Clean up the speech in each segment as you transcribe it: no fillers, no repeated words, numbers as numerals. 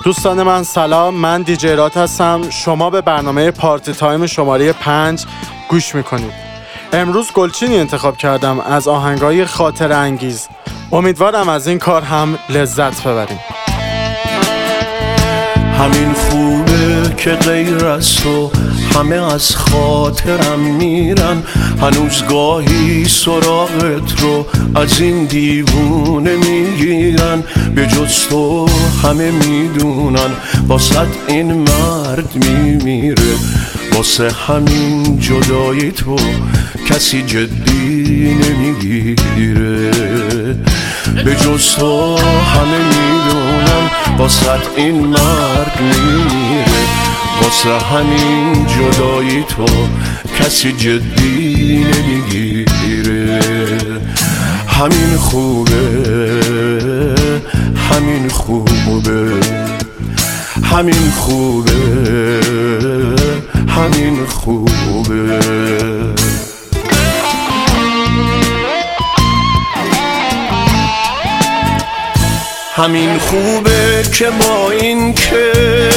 دوستان من سلام، من دیجی رات هستم. شما به برنامه پارتی تایم شماره 5 گوش میکنید. امروز گلچینی انتخاب کردم از آهنگای خاطره انگیز. امیدوارم از این کار هم لذت ببریم. همین خوبه که غیر از تو همه از خاطرم میرن، هنوز گاهی سراغت رو از این دیوونه میگیرن. به جز تو همه میدونن واسه این مرد میمیره، واسه همین جدایی تو کسی جدی نمیگیره. به جز تو همه میدونن واسه این مرد میمیره، واسه همین جدایی تو کسی جدی نمیگیره. همین خوبه، همین خوبه، همین خوبه، همین خوبه. همین خوبه که با این که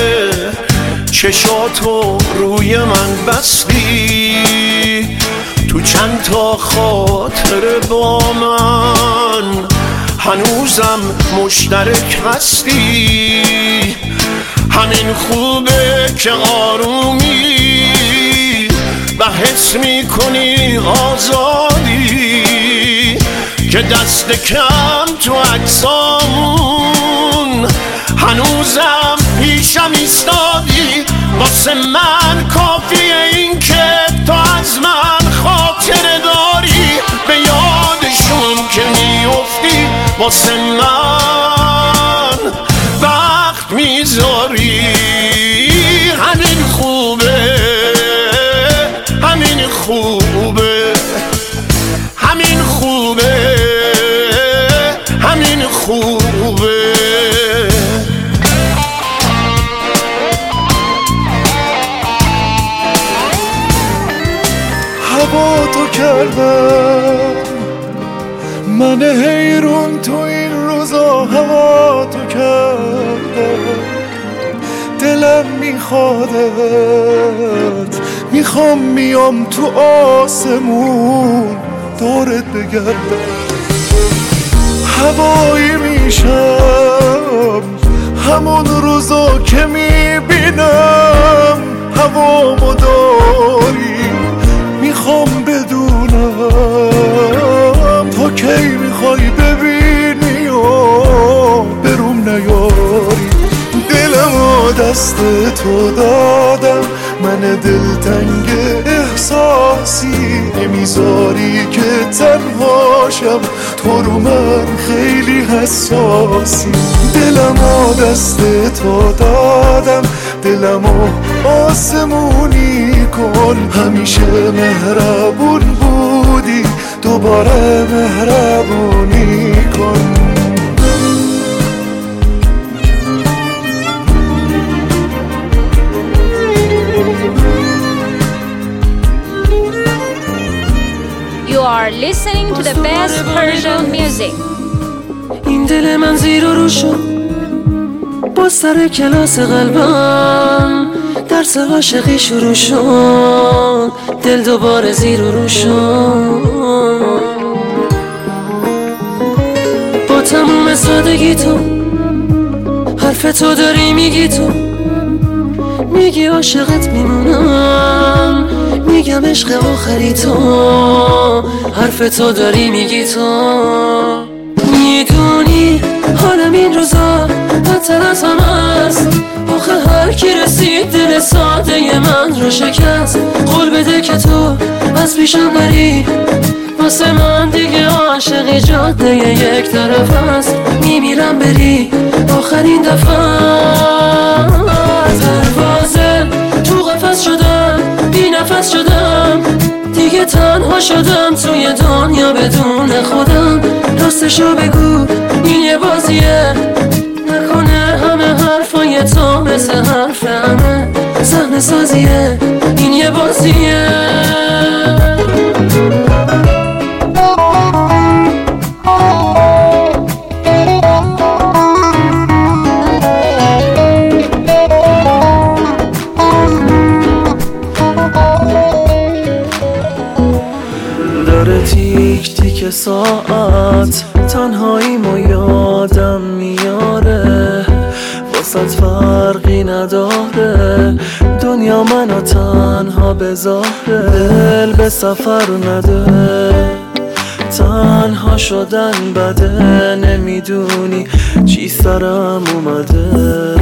چشاتو روی من بستی، تو چند تا خاطره با من هنوزم مشترک هستی. همین خوبه که آرومی و حس میکنی آزادی، که دست کم تو عکسامون هنوزم پیشم ایستادی. واسه من کافیه این که تو از من خاطره داری، به یادشون که میافتی واسه من وقت میذاری. همین خوبه، همین خوبه، همین خوبه، همین خوبه. هوا تو کردم من حیرون، تو این روزا هوا تو کردم. دلم میخوادت، میخوام میام تو آسمون دورت بگردم. هوایی میشم همون روزا که میبینم هوامو داری. میخوام بدونم تا کی میخوای ببینی و بروم نیاری. دلمو دست تو دادم، من دلتنگ احساسی نمیذاری که تنهاشم، تو رو من خیلی حساسی. دلمو دست تو دادم، دلمو آسمونی کن. همیشه مهربون بودی، دوباره مهربونی کن. You are listening to the best Persian music. این دل من زیر و رو شد با سر کلاس قلبم، درس عاشقی شروع شد، دل دوباره زیر و رو شد. با تموم سادگی تو حرف تو داری میگی، تو میگی عاشقت میمونم، میگم عشق آخری تو، حرف تو داری میگی. تو میدونی حالم این روزا بدتر از هم است، آخه هر کی رسید دل ساده من رو شکست. قول بده که تو از پیشم بری، واسه من دیگه عاشقی جاده یک طرف است. میمیرم بری آخرین دفعه. پروازه تو قفس شدم، بی نفس شدم، دیگه تنها شدم توی دنیا بدون خودم. راستشو بگو این یه بازیه، نکنه همه حرفای تو مثل حرف همه صحنه سازیه. این یه بازیه. یک ساعت تنهاییمو یادم میاره، واسط فرقی نداره دنیا منو تنها بذاره. دل به سفر نده، تنها شدن بده، نمیدونی چی سرم اومده.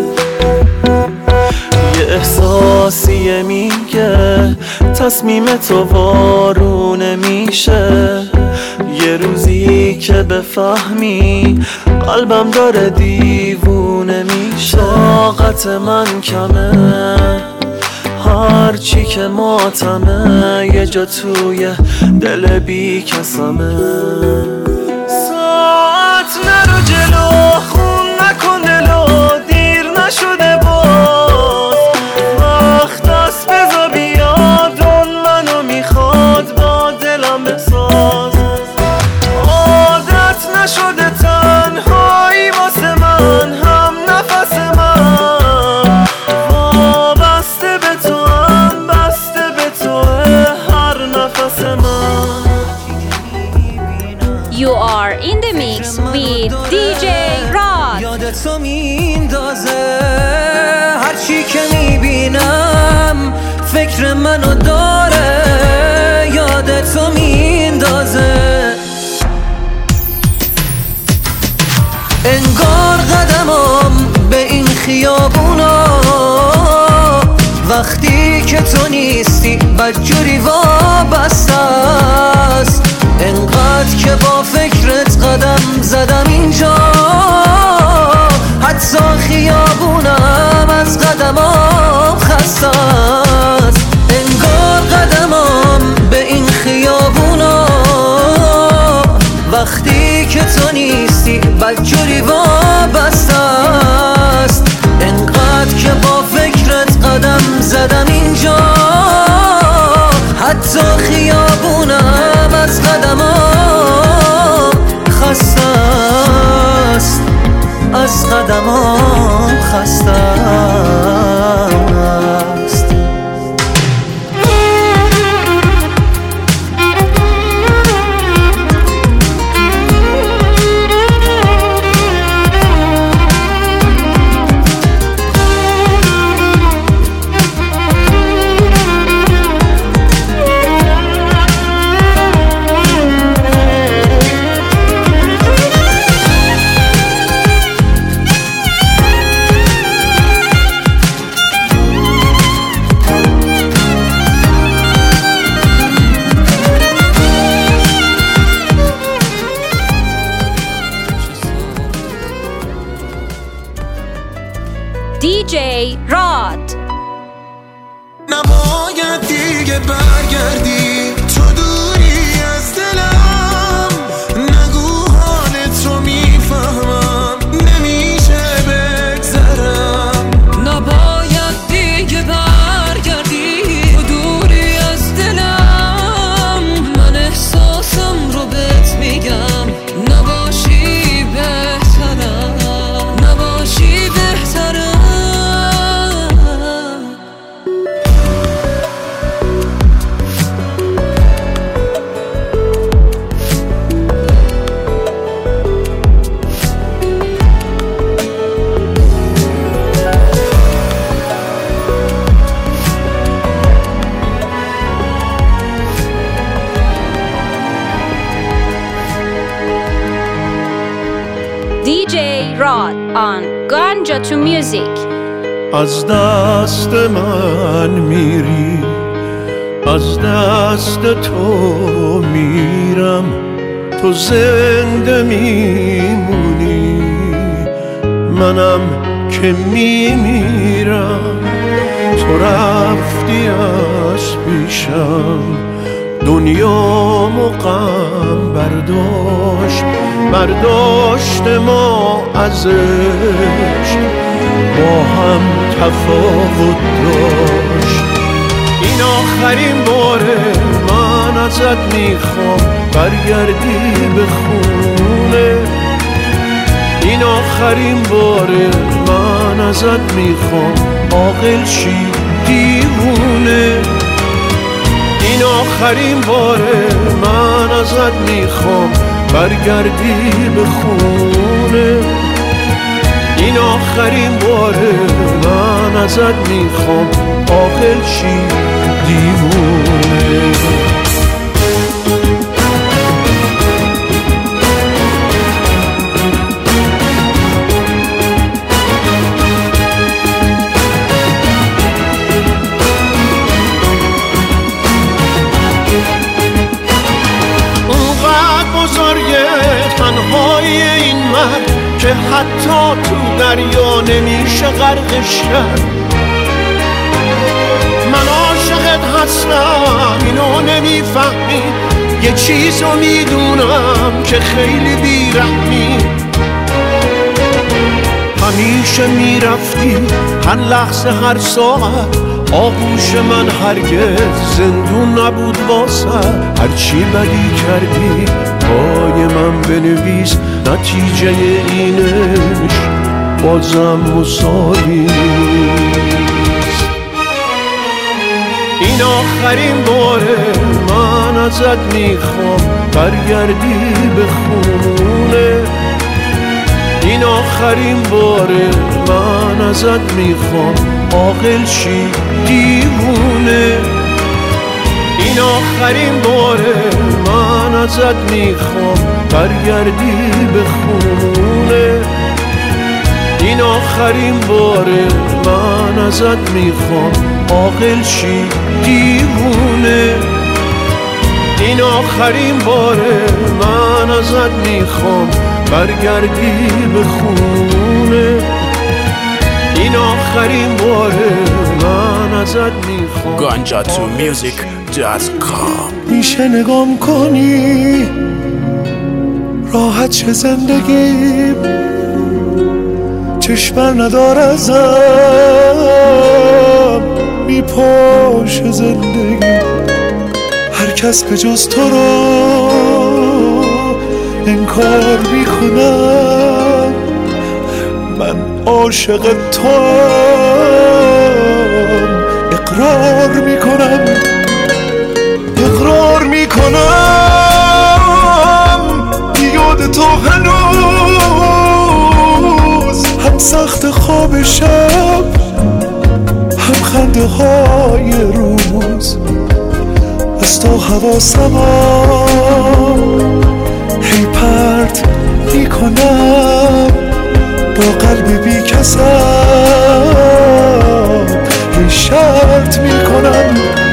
یه احساسیه میگه تصمیم تو وارونه میشه، یه روزی که بفهمی قلبم داره دیوونه میشه. طاقت من کمه، هرچی که ماتمه، یه جا توی دل بی کسمه. ساعت نرو جلو، خون نکن دلو، دیر نشده باز، وقت دست بزا بیاد، اون منو میخواد با دلم بساز. عادت نشده تنهایی واسه من، هم نفس من وابسته به تو، هم بسته به تو هر نفس من. You are in the mix with DJ Rod. یادت تو میندازه هرچی که میبینم، فکر منو داره یادت تو میندازه. انگار قدمم به این خیابونا وقتی که تو نیستی بدجوری وابسته است. انقدر که با فکرت قدم زدم اینجا، حتی خیابونم از قدمام خسته است. انگار قدمم به این خیابونا وقتی که تو نیستی بدجوری وابسته است. انقدر که با فکرت قدم زدم اینجا، حتی خیابونم از قدمام خسته است، از قدمام خسته است. DJ Rod. نباید دیگه برگردی، تو دوری از دلم، نگو حالت رو میفهمم، نمیشه بگذرم. نباید دیگه برگردی، تو دوری از دلم، من احساسم رو بهت میگم، نباشی بهترم، نباشی بهترم. DJ Rod on Ganja to Music. از دست من میری، از دست تو میرم، تو زنده میمونی، منم که میمیرم. تو رفتی از پیشم، دنیامو غم برداشت ما ازش، با هم تفاوت داشت. این آخرین باره من ازت میخوام برگردی به خونه، این آخرین باره من ازت میخوام عاقل شی دیوونه. این این آخرین باره من ازت میخوام برگردی به خونه. این آخرین باره من ازت میخوام عاقل شی دیوونه. تنهای این مرد که حتی تو دریا نمیشه غرقش کرد. من عاشقت هستم اینو نمیفهمی، یه چیزو میدونم که خیلی بیرحمی. همیشه میرفتی هر لحظه هر ساعت، آغوش من هرگز زندون نبود واسه. هرچی بدی کردی پای من بنویس، نتیجه اینش بازم مساوی نیست. این آخرین باره من ازت میخوام برگردی به خونه. این آخرین باره من ازت میخوام عاقل شی دیوونه. این آخرین باره من ازت میخوام برگردی به خونه. این آخرین باره من ازت میخوام عاقل شی دیوونه. این آخرین باره من ازت میخوام برگردی به خونه. این آخرین باره من ازت میخوام. ganjatomusic.com. میشه نگام کنی راحت چه زندگی، چشمر ندار ازم میپاشه زندگی. هر کس به جز تو رو انکار میکنم، من عاشق توام. اقرار میکنم یاد تو هنوز هم سخت خواب شب، هم خنده های روز. از تو حواسم هی پرت میکنم، با قلب بی کسم هی شرط میکنم.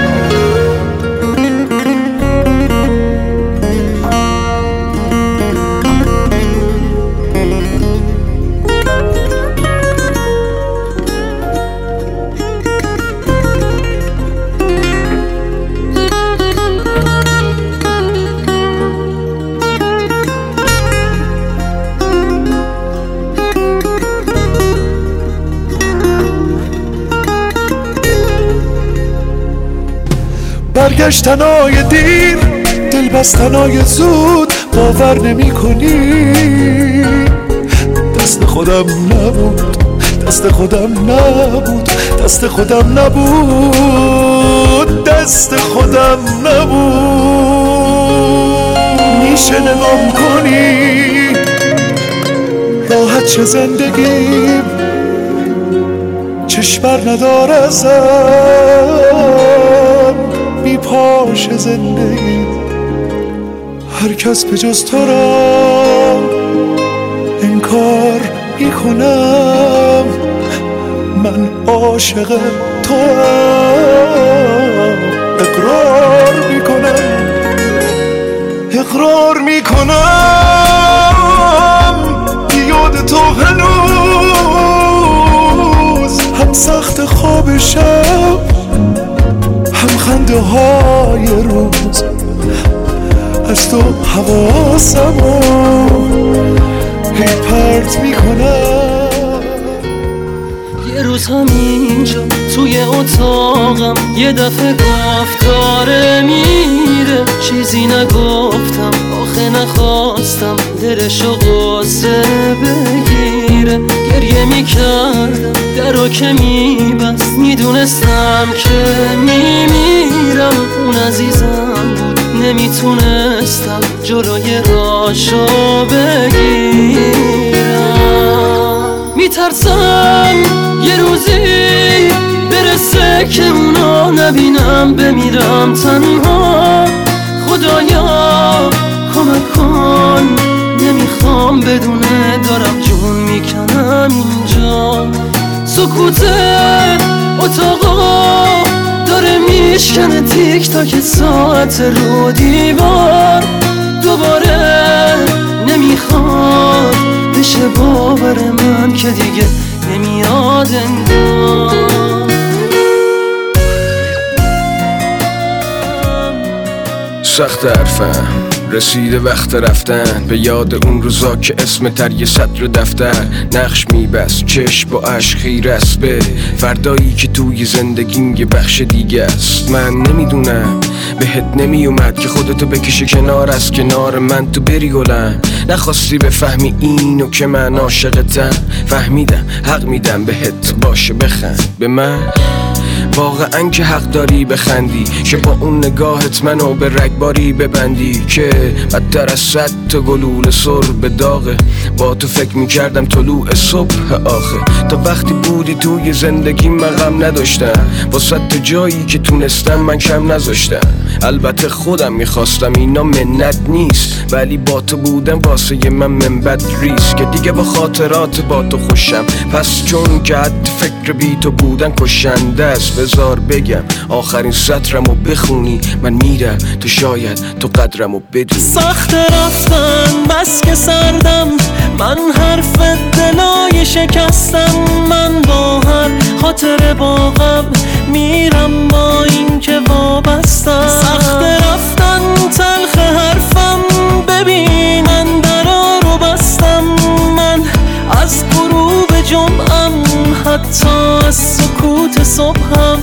برگشتنای دیر، دل بستنای زود، باور نمی کنی. دست خودم نبود، دست خودم نبود، دست خودم نبود، دست خودم نبود. میشه نگام کنی راحت چه زندگی، چشمر ندار ازم میپاشه زندگی. هر کس به جز تو را انکار میکنم، من عاشق توام. اقرار میکنم یاد تو هنوز هم سخت خواب شب، هم خنده های روز. از تو حواسمو هی پرت میکنم. یه روز همینجا توی اتاقم یه دفعه گفت داره میره، چیزی نگفتم وقت نخواستم دلشو قصه بگیره. گریه میکردم درو که میبست، میدونستم که میمیرم. اون عزیزم بود نمیتونستم جلوی راشو بگیرم. میترسم یه روزی برسه که اونا نبینم، بمیرم تنها. خدایا کمک کن، نمیخوام بدونه دارم جون میکنم اینجا. سکوت اتاقا داره میشکنه تیک تاک ساعت رو دیوار. دوباره نمیخواد بشه باور من که دیگه نمیاد انگار. سخت حرفم رسیده وقت رفتن، به یاد اون روزا که اسم تر یه سطر دفتر نقش میبست، چشم با عشق خیره است به فردایی که توی زندگیم یه بخش دیگه است. من نمیدونم بهت نمیومد که خودتو بکشی کنار از کنار من، تو بری گلم. نخواستی بفهمی اینو که من عاشقتم، فهمیدم حق میدم بهت، باشه بخند به من. واقعا که حق داری بخندی که با اون نگاهت منو به رگباری ببندی، که بدتر از 100 تا گلوله سر به داغه. با تو فکر میکردم طلوع صبح آخه، تا وقتی بودی توی زندگی من غم نداشتم، با 100 تا جایی که تونستم من کم نذاشتم. البته خودم میخواستم اینا منت نیست، ولی با تو بودم واسه من منبت ریست، که دیگه با خاطرات با تو خوشم. پس چون که حد فکر بی تو بودن کشنده است، بذار بگم آخرین سطرمو بخونی. من میرم تو شاید تو قدرمو بدونی. سخت رفتن بس که سردم، من حرف دلای شکستم. من با هر خاطر با غم میرم با این که وابستم. سخت رفتن تلخ حرفم، ببینن درا رو بستم. من از غروب جمعم حتی از سکوت صبحم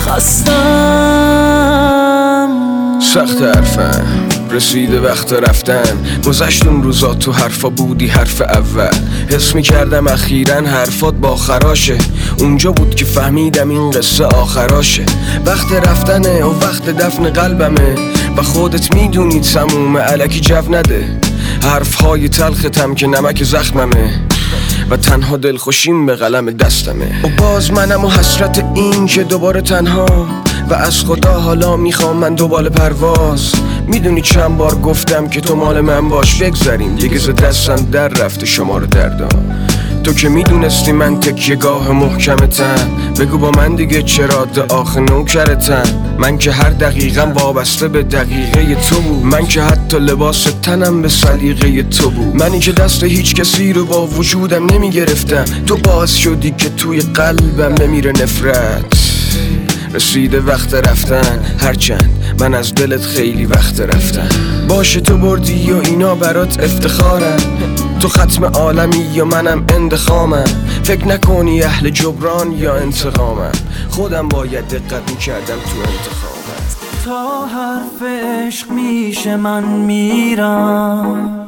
خستم. سخت حرفم رسیده وقت رفتن، گذشت اون روزا تو حرفا بودی حرف اول. حس میکردم اخیراً حرفات با خراشه، اونجا بود که فهمیدم این قصه آخراشه. وقت رفتنه و وقت دفن قلبمه، و خودت میدونی تموم الکی جو نده. حرفهای تلختم که نمک زخممه، و تنها دلخوشیم به قلم دستمه. و باز منم و حسرت این که دوباره تنها، و از خدا حالا میخوام من دوباره پرواز. میدونی چند بار گفتم که تو مال من باش، بگذاریم دیگه ز دستم در رفته شمار دردام. تو که میدونستی من تکیه گاه محکمتم، بگو با من دیگه چرا آخه نوکرتم. من که هر دقیقم وابسته به دقیقه تو بود، من که حتی لباس تنم به سلیقه تو بود. منی که دست هیچ کسی رو با وجودم نمیگرفتم، تو باعث شدی که توی قلبم بمیره نفرت. رسیده وقت رفتن، هرچند من از دلت خیلی وقت رفتم. باشه تو بردی و اینا برات افتخارم، تو ختم عالمی یا منم اندخامم. فکر نکنی اهل جبران یا انتقامم، خودم باید دقت میکردم تو انتخابم. تا حرف عشق میشه من میرم،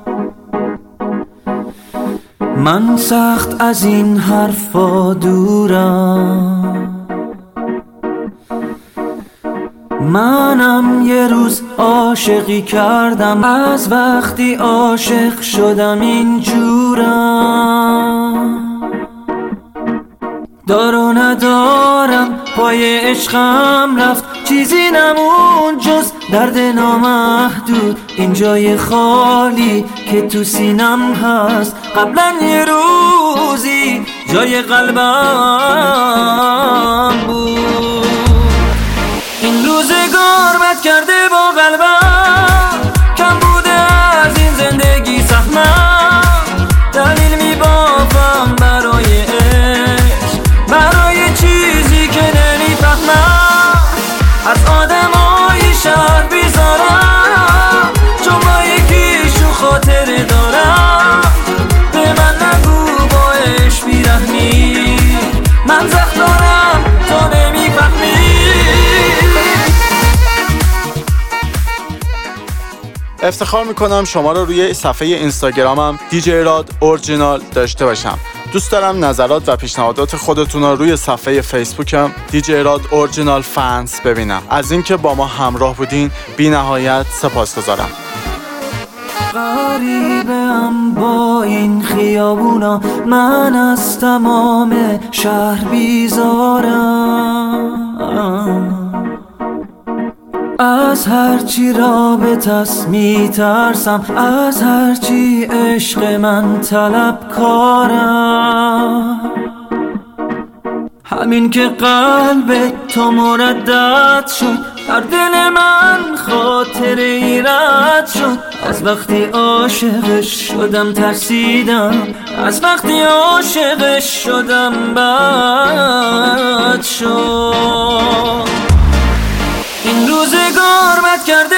من سخت از این حرفا دورم. منم یه روز عاشقی کردم، از وقتی عاشق شدم اینجورم. دار و ندارم پای عشقم رفت، چیزی نمون جز درد نامحدود. این جای خالی که تو سینم هست، قبلا یه روزی جای قلبم بود. این روزگار بد کرده با قلبم، کم بوده از این زندگی سهمم. دلیل میبافم برای عشق، برای چیزی که نمیفهمم. از آدمای شهر بیزارم، چون با یکیشون خاطره دارم. به من نگو با عشق بیرحمی، من زخم دارم تو نمیفهمی. افتخار میکنم شما رو روی صفحه اینستاگرامم دیجی راد اورجینال داشته باشم. دوست دارم نظرات و پیشنهادات خودتون رو روی صفحه فیسبوکم دیجی راد اورجینال فنز ببینم. از اینکه با ما همراه بودین بی نهایت سپاسگزارم. غریبم با این خیابونا، من از تمام شهر بیزارم، از هرچی رابطست میترسم، از هرچی عشق من طلبکارم. همین که قلب تو مردد شد، در دل من خاطره ای رد شد. از وقتی عاشقش شدم ترسیدم، از وقتی عاشقش شدم بد شد. این روزگار بد کرد